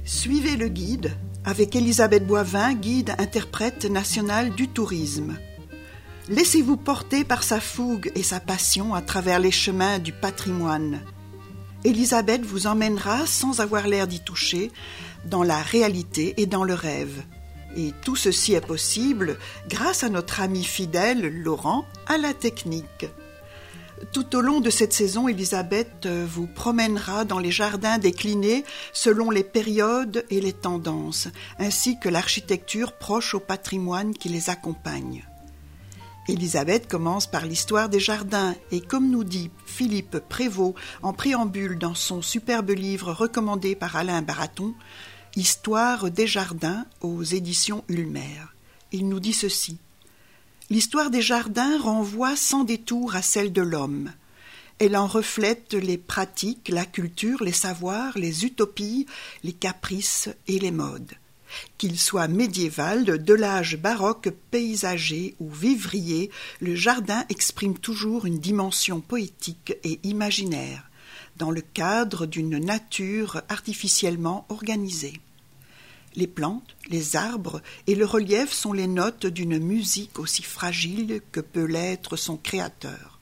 Suivez le guide avec Elisabeth Boivin, guide interprète nationale du tourisme. Laissez-vous porter par sa fougue et sa passion à travers les chemins du patrimoine. Elisabeth vous emmènera, sans avoir l'air d'y toucher, dans la réalité et dans le rêve. Et tout ceci est possible grâce à notre ami fidèle, Laurent, à la technique. Tout au long de cette saison, Elisabeth vous promènera dans les jardins déclinés selon les périodes et les tendances, ainsi que l'architecture proche au patrimoine qui les accompagne. Elisabeth commence par l'histoire des jardins et comme nous dit Philippe Prévost en préambule dans son superbe livre recommandé par Alain Baraton, « Histoire des jardins » aux éditions Ulmer. Il nous dit ceci. L'histoire des jardins renvoie sans détour à celle de l'homme. Elle en reflète les pratiques, la culture, les savoirs, les utopies, les caprices et les modes. Qu'il soit médiéval, de l'âge baroque, paysager ou vivrier, le jardin exprime toujours une dimension poétique et imaginaire, dans le cadre d'une nature artificiellement organisée. Les plantes, les arbres et le relief sont les notes d'une musique aussi fragile que peut l'être son créateur.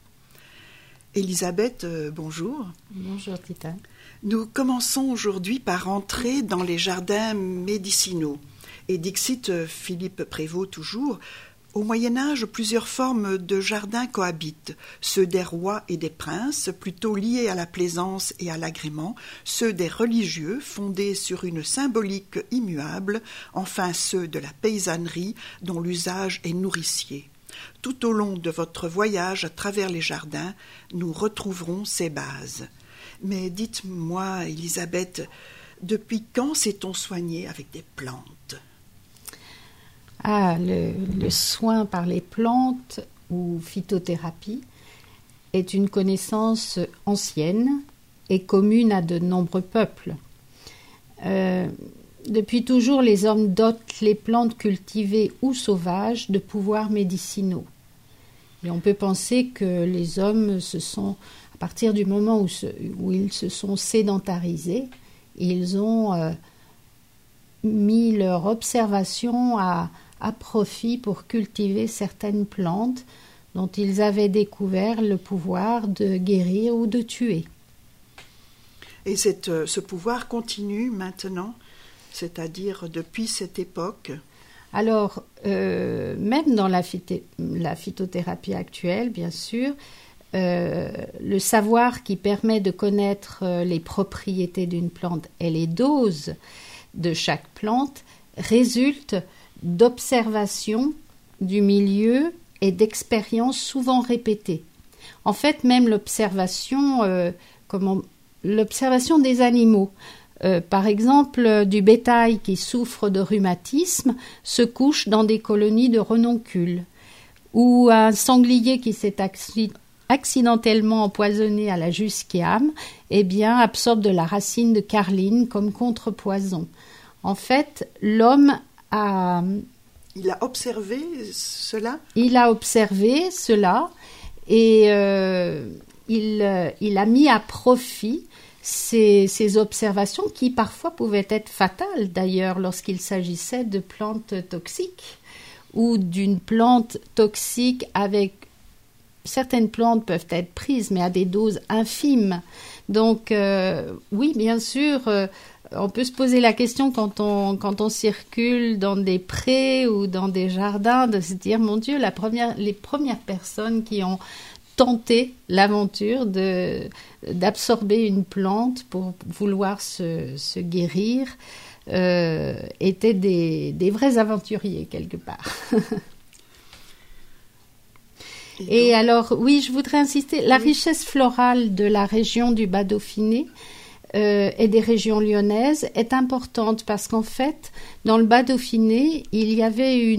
Elisabeth, bonjour. Bonjour Tita. Nous commençons aujourd'hui par entrer dans les jardins médicinaux. Et dixit Philippe Prévost toujours, au Moyen-Âge, plusieurs formes de jardins cohabitent, ceux des rois et des princes, plutôt liés à la plaisance et à l'agrément, ceux des religieux, fondés sur une symbolique immuable, enfin ceux de la paysannerie, dont l'usage est nourricier. Tout au long de votre voyage à travers les jardins, nous retrouverons ces bases. Mais dites-moi, Elisabeth, depuis quand s'est-on soigné avec des plantes ? Le soin par les plantes ou phytothérapie est une connaissance ancienne et commune à de nombreux peuples. Depuis toujours, les hommes dotent les plantes cultivées ou sauvages de pouvoirs médicinaux. Et on peut penser que les hommes à partir du moment où ils se sont sédentarisés, ils ont mis leur observation à profit pour cultiver certaines plantes dont ils avaient découvert le pouvoir de guérir ou de tuer. Et ce pouvoir continue maintenant, c'est-à-dire depuis cette époque ? Alors, même dans la phytothérapie actuelle, bien sûr, le savoir qui permet de connaître les propriétés d'une plante et les doses de chaque plante résulte d'observations du milieu et d'expériences souvent répétées. En fait, même l'observation des animaux. Par exemple, du bétail qui souffre de rhumatisme se couche dans des colonies de renoncules, ou un sanglier qui s'est accidentellement empoisonné à la jusquiame, absorbe de la racine de carline comme contrepoison. En fait, l'homme Il a observé cela ? Il a observé cela et il a mis à profit ces observations qui parfois pouvaient être fatales d'ailleurs lorsqu'il s'agissait de plantes toxiques ou d'une plante toxique avec certaines plantes peuvent être prises mais à des doses infimes. Donc oui, bien sûr, on peut se poser la question quand on circule dans des prés ou dans des jardins de se dire mon Dieu, les premières personnes qui ont tenté l'aventure d'absorber une plante pour vouloir se guérir étaient des vrais aventuriers quelque part. Et alors, oui, je voudrais insister, la richesse florale de la région du Bas-Dauphiné et des régions lyonnaises est importante parce qu'en fait, dans le Bas-Dauphiné, il y avait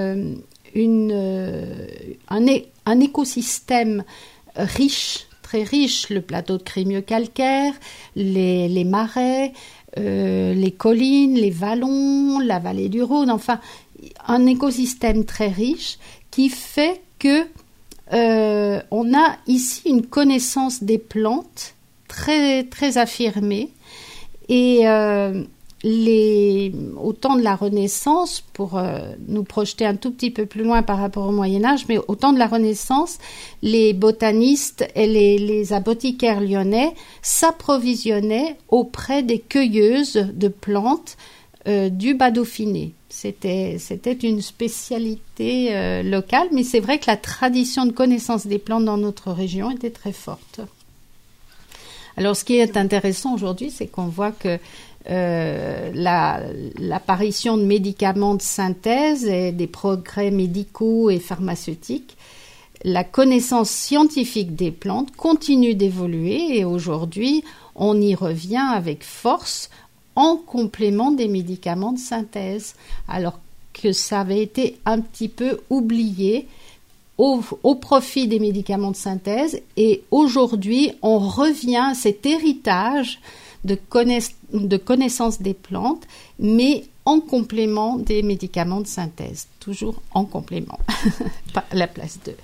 un écosystème riche, très riche, le plateau de Crémieux calcaire, les marais, les collines, les vallons, la vallée du Rhône, enfin, un écosystème très riche qui fait que on a ici une connaissance des plantes très, très affirmée et au temps de la Renaissance, pour nous projeter un tout petit peu plus loin par rapport au Moyen-Âge, mais au temps de la Renaissance, les botanistes et les apothicaires lyonnais s'approvisionnaient auprès des cueilleuses de plantes du Bas-Dauphiné. C'était une spécialité locale, mais c'est vrai que la tradition de connaissance des plantes dans notre région était très forte. Alors, ce qui est intéressant aujourd'hui, c'est qu'on voit que l'apparition de médicaments de synthèse et des progrès médicaux et pharmaceutiques, la connaissance scientifique des plantes continue d'évoluer et aujourd'hui, on y revient avec force en complément des médicaments de synthèse, alors que ça avait été un petit peu oublié au profit des médicaments de synthèse, et aujourd'hui on revient à cet héritage de connaissance des plantes, mais en complément des médicaments de synthèse, toujours en complément, pas à la place d'eux.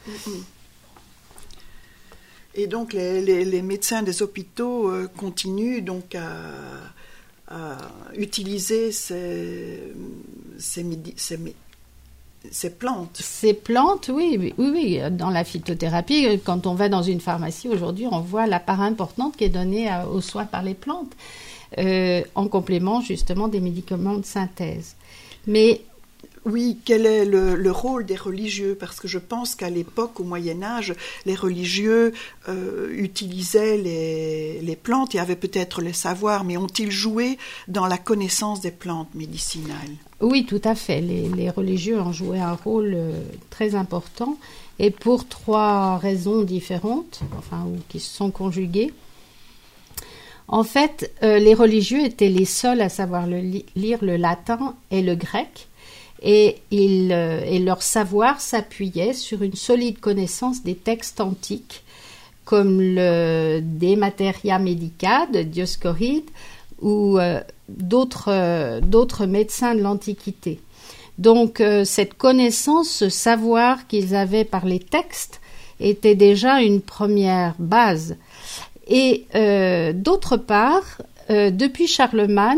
Et donc les médecins des hôpitaux continuent donc à utiliser ces plantes. Ces plantes, oui. Dans la phytothérapie, quand on va dans une pharmacie aujourd'hui, on voit la part importante qui est donnée aux soins par les plantes, en complément justement des médicaments de synthèse. Mais oui, quel est le rôle des religieux? Parce que je pense qu'à l'époque, au Moyen-Âge, les religieux utilisaient les plantes et avaient peut-être le savoir, mais ont-ils joué dans la connaissance des plantes médicinales? Oui, tout à fait. Les religieux ont joué un rôle très important, et pour 3 raisons différentes, ou qui se sont conjuguées. En fait, les religieux étaient les seuls à savoir lire le latin et le grec, et leur savoir s'appuyait sur une solide connaissance des textes antiques, comme le De Materia Medica de Dioscoride ou d'autres médecins de l'Antiquité. Donc cette connaissance, ce savoir qu'ils avaient par les textes était déjà une première base. Et d'autre part, depuis Charlemagne,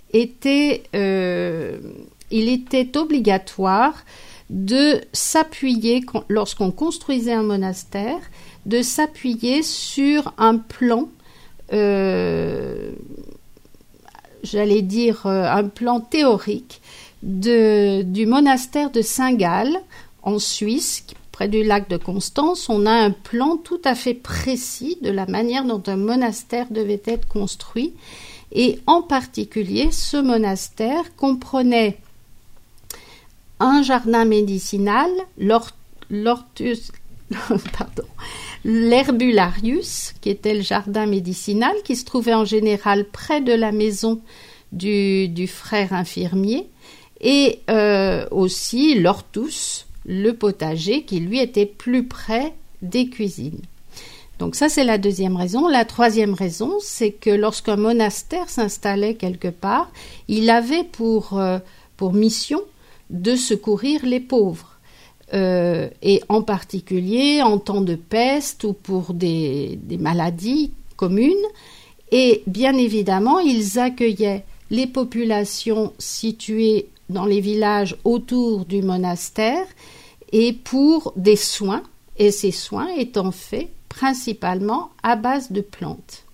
il était obligatoire de s'appuyer, lorsqu'on construisait un monastère, de s'appuyer sur un plan, un plan théorique du monastère de Saint-Gall, en Suisse, près du lac de Constance. On a un plan tout à fait précis de la manière dont un monastère devait être construit. Et en particulier, ce monastère comprenait un jardin médicinal, l'Herbularius, qui était le jardin médicinal, qui se trouvait en général près de la maison du frère infirmier, et aussi l'Hortus, le potager, qui lui était plus près des cuisines. Donc ça, c'est la deuxième raison. La troisième raison, c'est que lorsqu'un monastère s'installait quelque part, il avait pour mission de secourir les pauvres, et en particulier en temps de peste ou pour des maladies communes. Et bien évidemment, ils accueillaient les populations situées dans les villages autour du monastère et pour des soins, et ces soins étant faits principalement à base de plantes.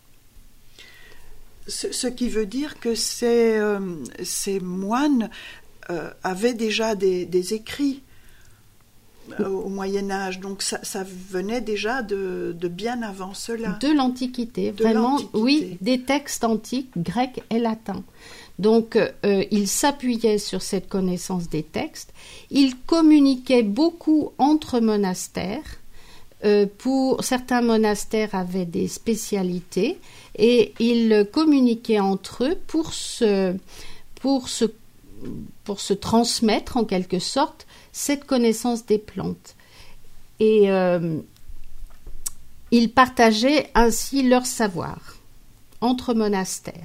Ce qui veut dire que ces moines avaient déjà des écrits au Moyen-Âge, donc ça venait déjà de bien avant cela. De l'Antiquité, vraiment, oui, des textes antiques, grecs et latins. Donc, ils s'appuyaient sur cette connaissance des textes. Ils communiquaient beaucoup entre monastères. Pour certains monastères avaient des spécialités et ils communiquaient entre eux pour se transmettre en quelque sorte cette connaissance des plantes. Et ils partageaient ainsi leur savoir entre monastères.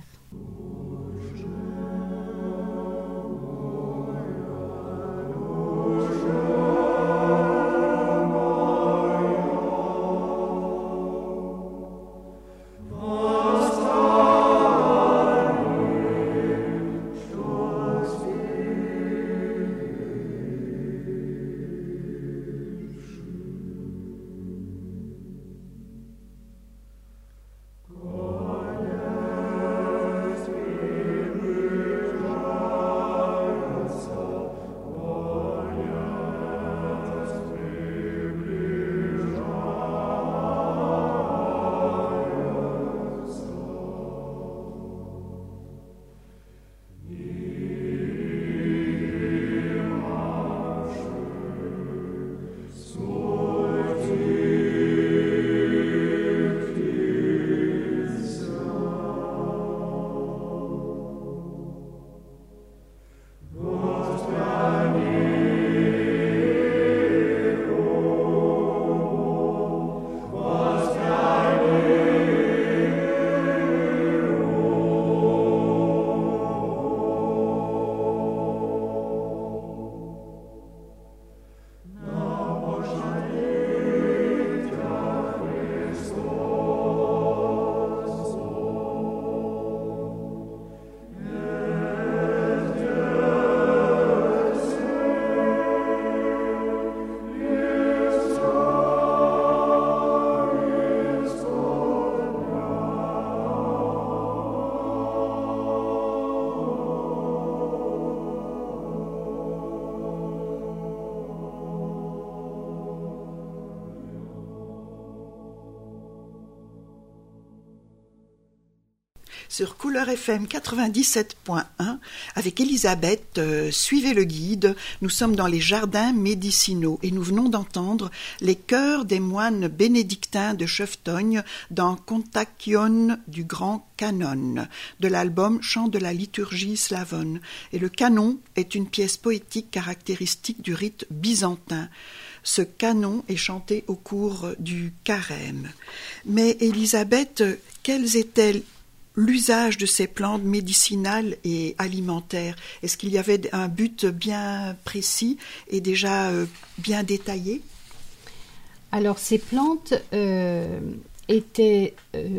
sur Couleur FM 97.1 avec Elisabeth. Suivez le guide. Nous sommes dans les jardins médicinaux et nous venons d'entendre les chœurs des moines bénédictins de Cheftogne dans Kontakion du Grand Canon de l'album Chant de la liturgie slavone. Et le canon est une pièce poétique caractéristique du rite byzantin. Ce canon est chanté au cours du carême. Mais Elisabeth, quels étaient l'usage de ces plantes médicinales et alimentaires? Est-ce qu'il y avait un but bien précis et déjà bien détaillé? Alors, ces plantes étaient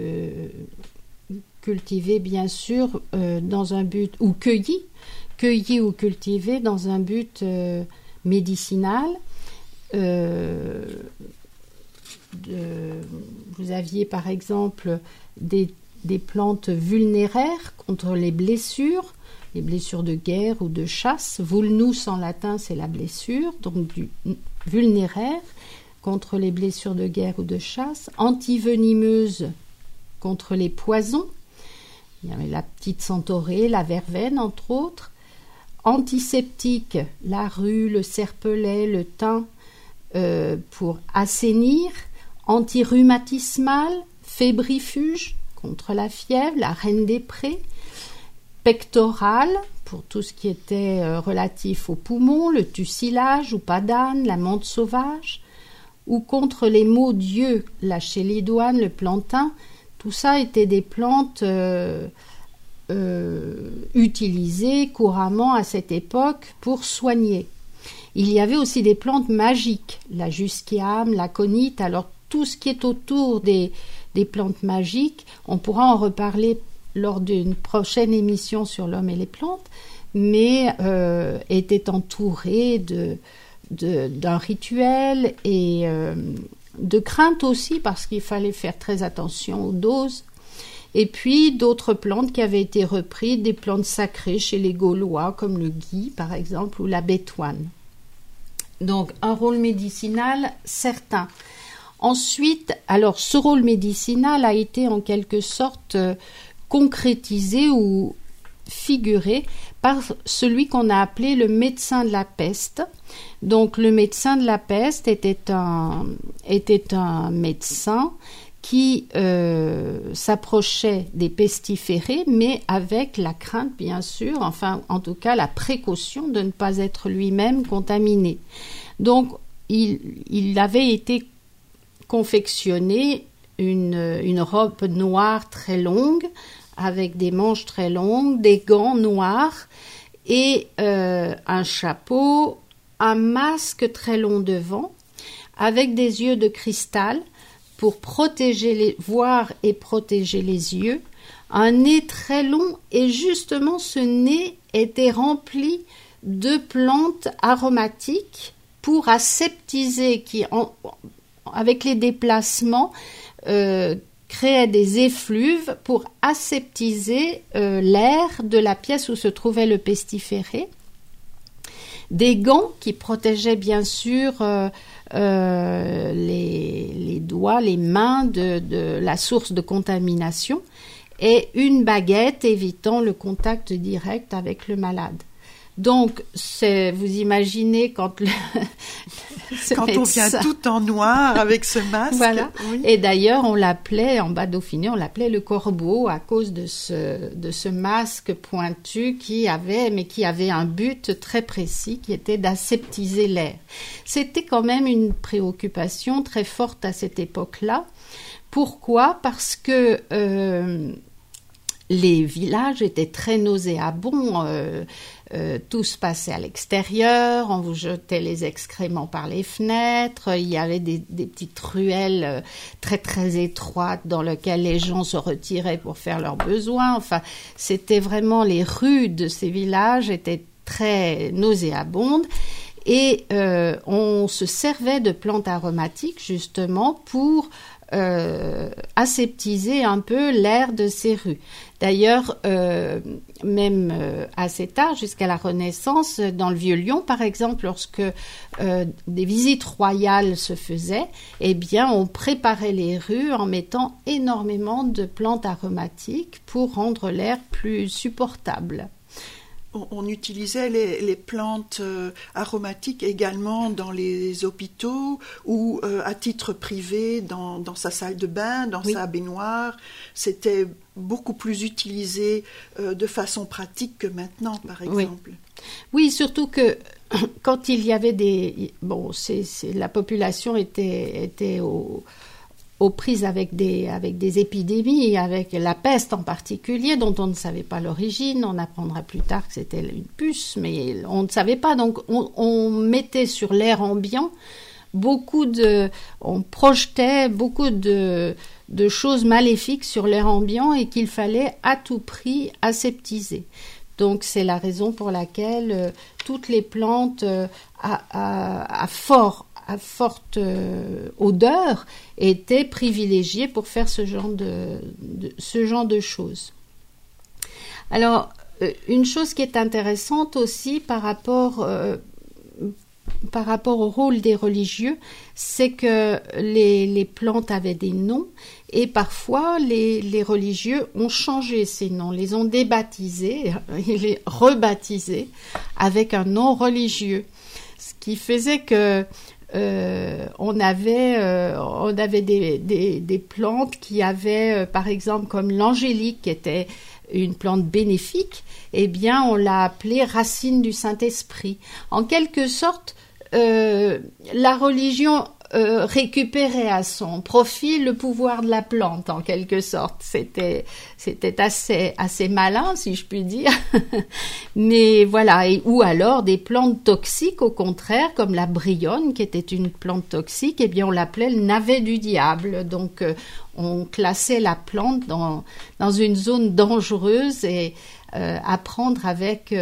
cultivées, bien sûr, dans un but, ou cueillies ou cultivées dans un but médicinal. Vous aviez par exemple des plantes vulnéraires contre les blessures de guerre ou de chasse. Vulnus en latin, c'est la blessure, donc du vulnéraire contre les blessures de guerre ou de chasse. Antivenimeuse contre les poisons. Il y avait la petite centaurée, la verveine entre autres. Antiseptique, la rue, le serpelet, le thym, pour assainir, antirhumatismal, fébrifuge contre la fièvre, la reine des prés, pectoral pour tout ce qui était relatif aux poumons, le tussilage ou padane, la menthe sauvage, ou contre les maux d'yeux, la chélidoine, le plantain. Tout ça étaient des plantes utilisées couramment à cette époque pour soigner. Il y avait aussi des plantes magiques, la jusquiame, la conite. Alors tout ce qui est autour des plantes magiques, on pourra en reparler lors d'une prochaine émission sur l'homme et les plantes, mais était entouré d'un rituel et de crainte aussi, parce qu'il fallait faire très attention aux doses. Et puis d'autres plantes qui avaient été reprises, des plantes sacrées chez les Gaulois, comme le gui par exemple, ou la bétoine. Donc un rôle médicinal certain. Ensuite, alors ce rôle médicinal a été en quelque sorte concrétisé ou figuré par celui qu'on a appelé le médecin de la peste. Donc le médecin de la peste était un médecin qui s'approchait des pestiférés, mais avec la crainte, bien sûr, enfin, en tout cas, la précaution de ne pas être lui-même contaminé. Donc, il avait été confectionné une robe noire très longue, avec des manches très longues, des gants noirs et un chapeau, un masque très long devant, avec des yeux de cristal, pour voir et protéger les yeux, un nez très long, et justement ce nez était rempli de plantes aromatiques pour aseptiser, qui avec les déplacements créaient des effluves pour aseptiser l'air de la pièce où se trouvait le pestiféré. Des gants qui protégeaient bien sûr les doigts, les mains de la source de contamination, et une baguette évitant le contact direct avec le malade. Donc, vous imaginez quand on vient tout en noir avec ce masque. Voilà. Oui. Et d'ailleurs, on l'appelait, en bas Dauphiné, on l'appelait le corbeau à cause de ce masque pointu qui avait un but très précis, qui était d'aseptiser l'air. C'était quand même une préoccupation très forte à cette époque-là. Pourquoi ? Parce que les villages étaient très nauséabonds, tout se passait à l'extérieur, on vous jetait les excréments par les fenêtres, il y avait des petites ruelles très très étroites dans lesquelles les gens se retiraient pour faire leurs besoins. Enfin, c'était vraiment, les rues de ces villages étaient très nauséabondes. Et on se servait de plantes aromatiques justement pour aseptiser un peu l'air de ces rues. D'ailleurs, même assez tard, jusqu'à la Renaissance, dans le Vieux-Lyon, par exemple, lorsque des visites royales se faisaient, eh bien, on préparait les rues en mettant énormément de plantes aromatiques pour rendre l'air plus supportable. On utilisait les plantes aromatiques également dans les hôpitaux ou à titre privé dans sa salle de bain, dans sa baignoire. C'était beaucoup plus utilisé de façon pratique que maintenant, par exemple. Oui, surtout que quand il y avait la population était aux prises avec des épidémies, avec la peste en particulier, dont on ne savait pas l'origine. On apprendra plus tard que c'était une puce, mais on ne savait pas. Donc, on mettait sur l'air ambiant on projetait beaucoup de choses maléfiques sur l'air ambiant et qu'il fallait à tout prix aseptiser. Donc, c'est la raison pour laquelle toutes les plantes à forte odeur étaient privilégiées pour faire ce genre de choses. Alors, une chose qui est intéressante aussi par rapport au rôle des religieux, c'est que les plantes avaient des noms et parfois les religieux ont changé ces noms, les ont débaptisés et les rebaptisés avec un nom religieux. Ce qui faisait que on avait des plantes qui avaient, par exemple, comme l'angélique, qui était une plante bénéfique, eh bien, on l'a appelée racine du Saint-Esprit. En quelque sorte, la religion récupérait à son profit le pouvoir de la plante, en quelque sorte. C'était assez malin, si je puis dire. Mais voilà, ou alors des plantes toxiques, au contraire, comme la brionne, qui était une plante toxique, eh bien on l'appelait le navet du diable. Donc on classait la plante dans une zone dangereuse et à prendre avec,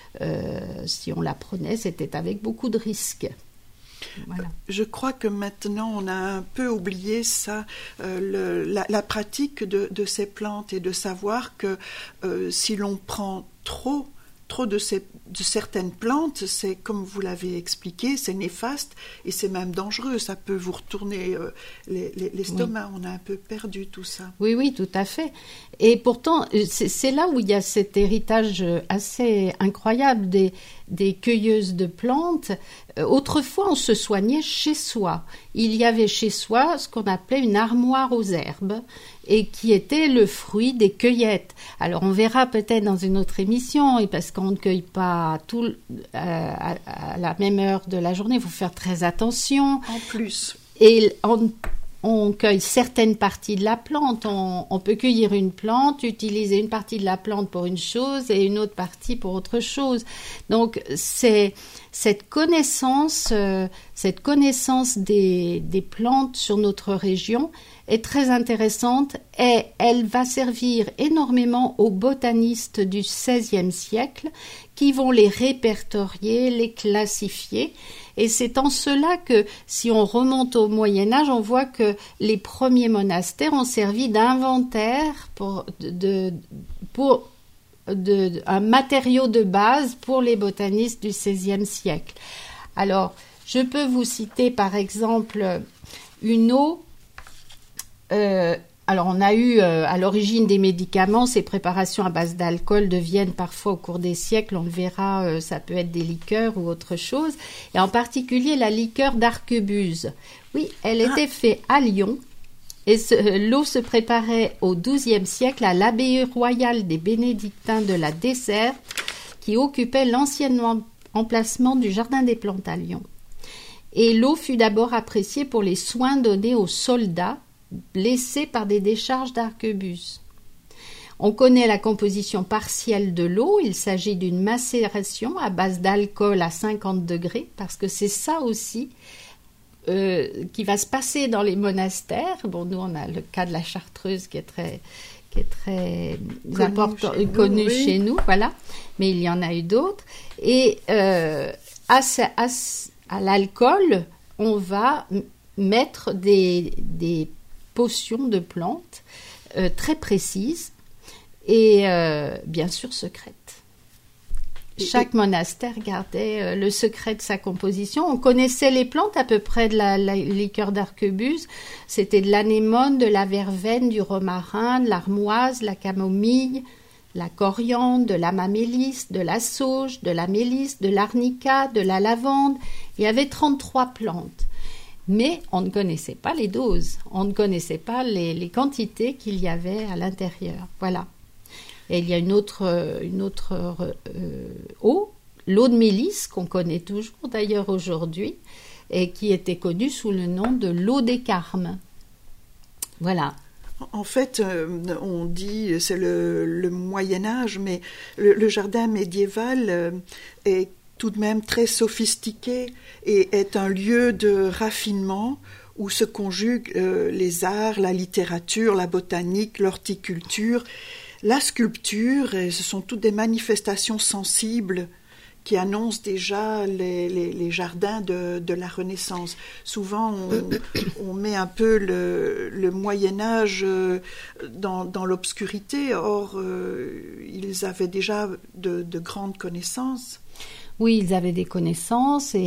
si on la prenait, c'était avec beaucoup de risques. Voilà. Je crois que maintenant on a un peu oublié ça, la pratique de ces plantes et de savoir que si l'on prend trop de certaines plantes, c'est comme vous l'avez expliqué, c'est néfaste et c'est même dangereux. Ça peut vous retourner l'estomac. Oui. On a un peu perdu tout ça. Oui, tout à fait. Et pourtant, c'est là où il y a cet héritage assez incroyable des cueilleuses de plantes. Autrefois, on se soignait chez soi. Il y avait chez soi ce qu'on appelait une armoire aux herbes et qui était le fruit des cueillettes. Alors, on verra peut-être dans une autre émission, et parce qu'on ne cueille pas tout à la même heure de la journée, il faut faire très attention. En plus. Et on cueille certaines parties de la plante. On peut cueillir une plante, utiliser une partie de la plante pour une chose et une autre partie pour autre chose. Donc, c'est cette connaissance des plantes sur notre région est très intéressante et elle va servir énormément aux botanistes du XVIe siècle qui vont les répertorier, les classifier. Et c'est en cela que, si on remonte au Moyen-Âge, on voit que les premiers monastères ont servi d'inventaire pour un matériau de base pour les botanistes du XVIe siècle. Alors, je peux vous citer par exemple une eau. Alors, on a eu à l'origine des médicaments, ces préparations à base d'alcool deviennent parfois au cours des siècles, on le verra, ça peut être des liqueurs ou autre chose, et en particulier la liqueur d'arquebuse. Oui, elle était faite à Lyon, et l'eau se préparait au XIIe siècle à l'abbaye royale des bénédictins de la Desserte, qui occupait l'ancien emplacement du Jardin des Plantes à Lyon. Et l'eau fut d'abord appréciée pour les soins donnés aux soldats, blessés par des décharges d'arquebuse. On connaît la composition partielle de l'eau, il s'agit d'une macération à base d'alcool à 50 degrés, parce que c'est ça aussi qui va se passer dans les monastères. Bon, nous on a le cas de la Chartreuse qui est très important, connu chez nous, voilà, mais il y en a eu d'autres. Et à l'alcool, on va mettre des potions de plantes très précises et bien sûr secrètes. Chaque monastère gardait le secret de sa composition. On connaissait les plantes à peu près de la liqueur d'arquebuse. C'était de l'anémone, de la verveine, du romarin, de l'armoise, la camomille, la coriandre, de la mamélisse, de la sauge, de la mélisse, de l'arnica, de la lavande. Il y avait 33 plantes. Mais on ne connaissait pas les doses. On ne connaissait pas les quantités qu'il y avait à l'intérieur. Voilà. Et il y a une autre eau, l'eau de mélisse, qu'on connaît toujours d'ailleurs aujourd'hui, et qui était connue sous le nom de l'eau des Carmes. Voilà. En fait, on dit, c'est le Moyen-Âge, mais le jardin médiéval est tout de même très sophistiqué et est un lieu de raffinement où se conjuguent les arts, la littérature, la botanique, l'horticulture, la sculpture, et ce sont toutes des manifestations sensibles qui annoncent déjà les jardins de la Renaissance. Souvent, on met un peu le Moyen-Âge dans l'obscurité, or ils avaient déjà de grandes connaissances. Oui, ils avaient des connaissances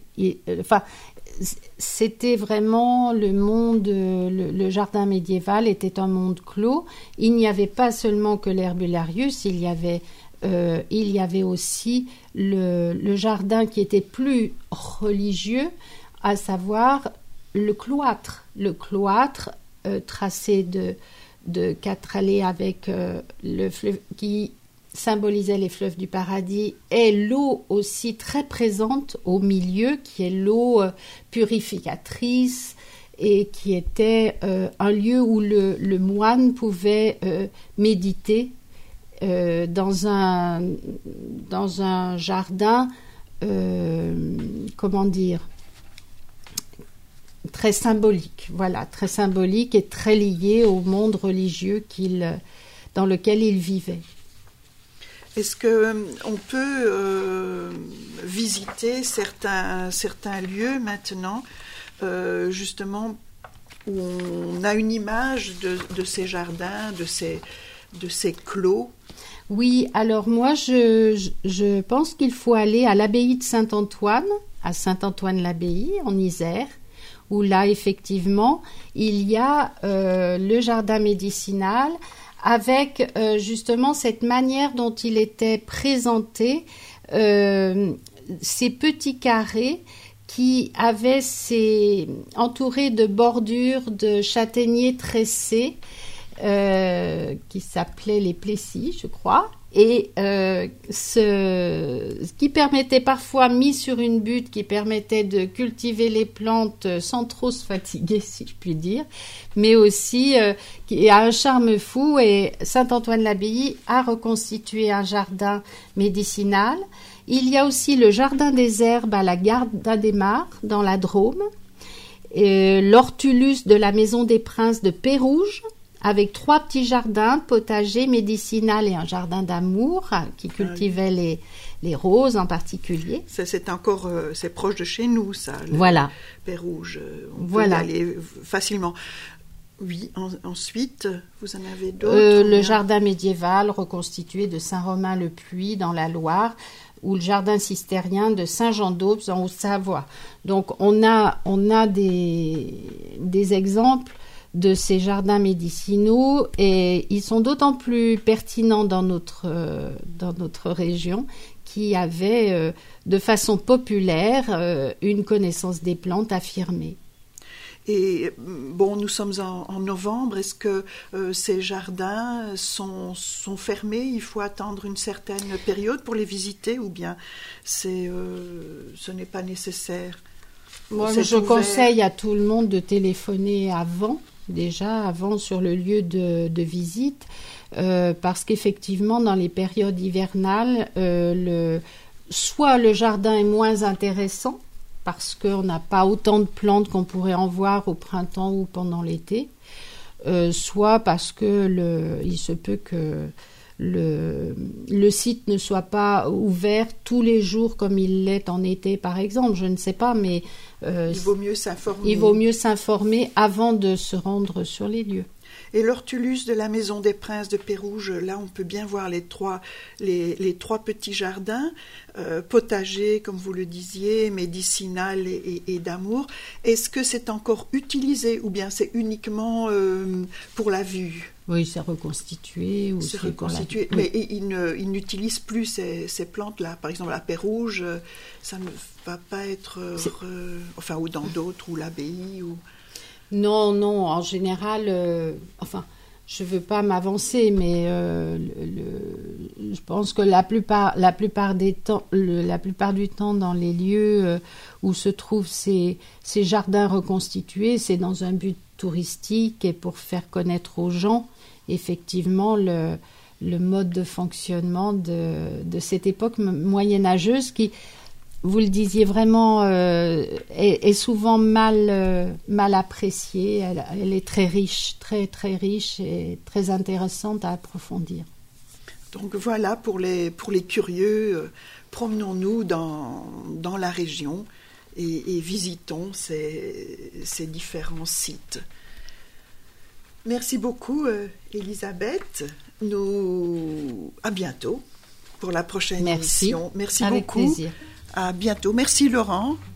c'était vraiment le monde, le jardin médiéval était un monde clos. Il n'y avait pas seulement que l'herbularius, il y avait aussi le jardin qui était plus religieux, à savoir le cloître. Le cloître tracé de 4 allées avec le fleuve qui symbolisait les fleuves du paradis, et l'eau aussi très présente au milieu, qui est l'eau purificatrice et qui était un lieu où le moine pouvait méditer dans un jardin, très symbolique, voilà, très symbolique et très lié au monde religieux dans lequel il vivait. Est-ce qu'on peut visiter certains lieux maintenant, justement, où on a une image de ces jardins, de ces clos? Oui, alors moi, je pense qu'il faut aller à l'abbaye de Saint-Antoine, à Saint-Antoine-l'Abbaye, en Isère, où là, effectivement, il y a le jardin médicinal, avec justement cette manière dont il était présenté, ces petits carrés qui avaient entourés de bordures de châtaigniers tressés, qui s'appelaient les plessis, je crois, et ce qui permettait parfois, mis sur une butte, qui permettait de cultiver les plantes sans trop se fatiguer, si je puis dire, mais aussi qui a un charme fou, et Saint-Antoine-l'Abbaye a reconstitué un jardin médicinal. Il y a aussi le jardin des herbes à la gare d'Adhémar, dans la Drôme, l'Hortulus de la Maison des Princes de Pérouges, avec 3 petits jardins, potager, médicinal et un jardin d'amour qui cultivait les roses en particulier. C'est encore, c'est proche de chez nous, ça. Voilà. Pérouges, on peut y aller facilement. Oui, ensuite, vous en avez d'autres? Le jardin médiéval reconstitué de Saint-Romain-le-Puy dans la Loire, ou le jardin cistérien de Saint-Jean-d'Aubes en Haute-Savoie. Donc on a des exemples de ces jardins médicinaux, et ils sont d'autant plus pertinents dans notre région, qui avait de façon populaire une connaissance des plantes affirmée. Et bon, nous sommes en novembre. Est-ce que ces jardins sont fermés? Il faut attendre une certaine période pour les visiter, ou bien ce n'est pas nécessaire? Moi, je conseille à tout le monde de téléphoner avant sur le lieu de visite, parce qu'effectivement, dans les périodes hivernales, soit le jardin est moins intéressant, parce qu'on n'a pas autant de plantes qu'on pourrait en voir au printemps ou pendant l'été, soit parce que il se peut que le site ne soit pas ouvert tous les jours comme il l'est en été, par exemple. Je ne sais pas, mais il vaut mieux s'informer. Il vaut mieux s'informer avant de se rendre sur les lieux. Et l'Hortulus de la Maison des Princes de Pérouges, là on peut bien voir les trois petits jardins, potagers comme vous le disiez, médicinal et d'amour. Est-ce que c'est encore utilisé ou bien c'est uniquement pour la vue? Oui, c'est reconstitué. C'est reconstitué, mais il n'utilise plus ces plantes-là. Par exemple, à Pérouges, ça ne va pas être... ou dans d'autres, ou l'abbaye, ou... Non, en général, je ne veux pas m'avancer, mais je pense que la plupart du temps, dans les lieux où se trouvent ces jardins reconstitués, c'est dans un but touristique et pour faire connaître aux gens, effectivement, le mode de fonctionnement de cette époque moyenâgeuse qui... Vous le disiez vraiment, est souvent mal appréciée. Elle est très riche, très très riche et très intéressante à approfondir. Donc voilà, pour les curieux, promenons-nous dans la région et visitons ces différents sites. Merci beaucoup, Elisabeth. À bientôt pour la prochaine émission. Merci beaucoup. Avec plaisir. À bientôt. Merci Laurent.